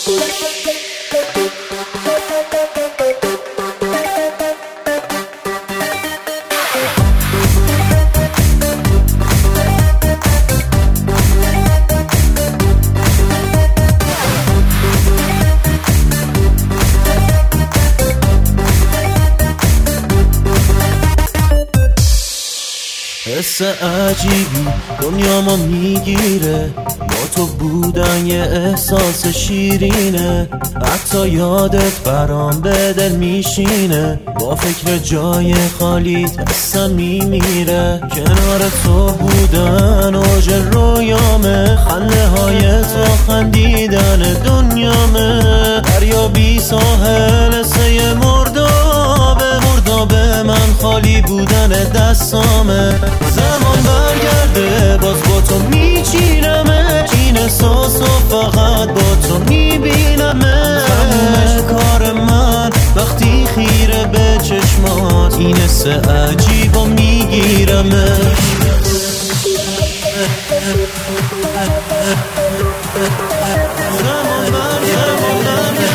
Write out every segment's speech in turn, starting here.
حس عجیبی دنیا ما میگیره، با تو بودن یه احساس شیرینه، حتی یادت برام به دل میشینه، با فکر جای خالی دستم میمیره، کنار تو بودن اوج رویامه، خنده های تو خندیدن دنیامه، دریا بی ساحل سه مردابه من خالی بودن دستامه، زمان برگرده باز با تو میچینمه، این احساس و فقط با تو میبینمه، تمومش کار من وقتی خیره به چشمات، این حس عجیب و میگیرمه. زمان برگرده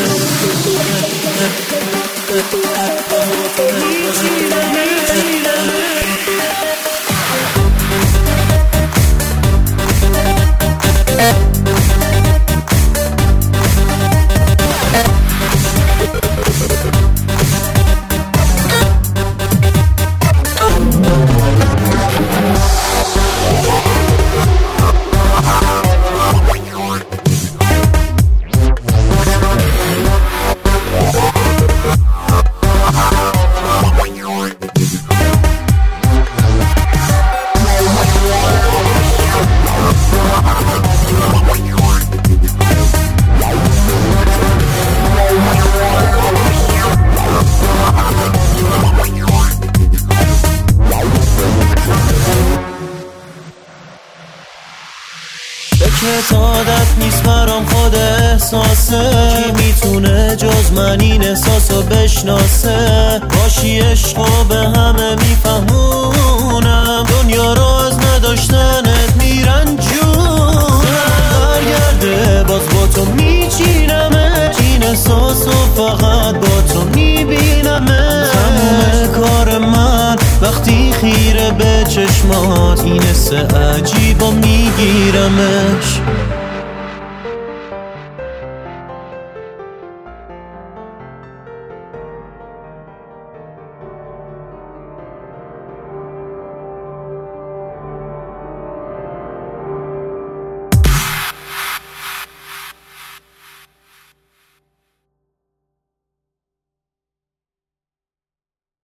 که عادت نیست برام خود احساسه، کی میتونه جز من این احساسو بشناسه، باشی عشقو به همه میفهمونم، دنیا رو از نداشتنت میرنجونم، برگرده باز با تو میچینمه، این احساسو فقط با تو میبینمه، تموم کار من وقتی خیره به چشمات، این حس عجیب و میگیرمش.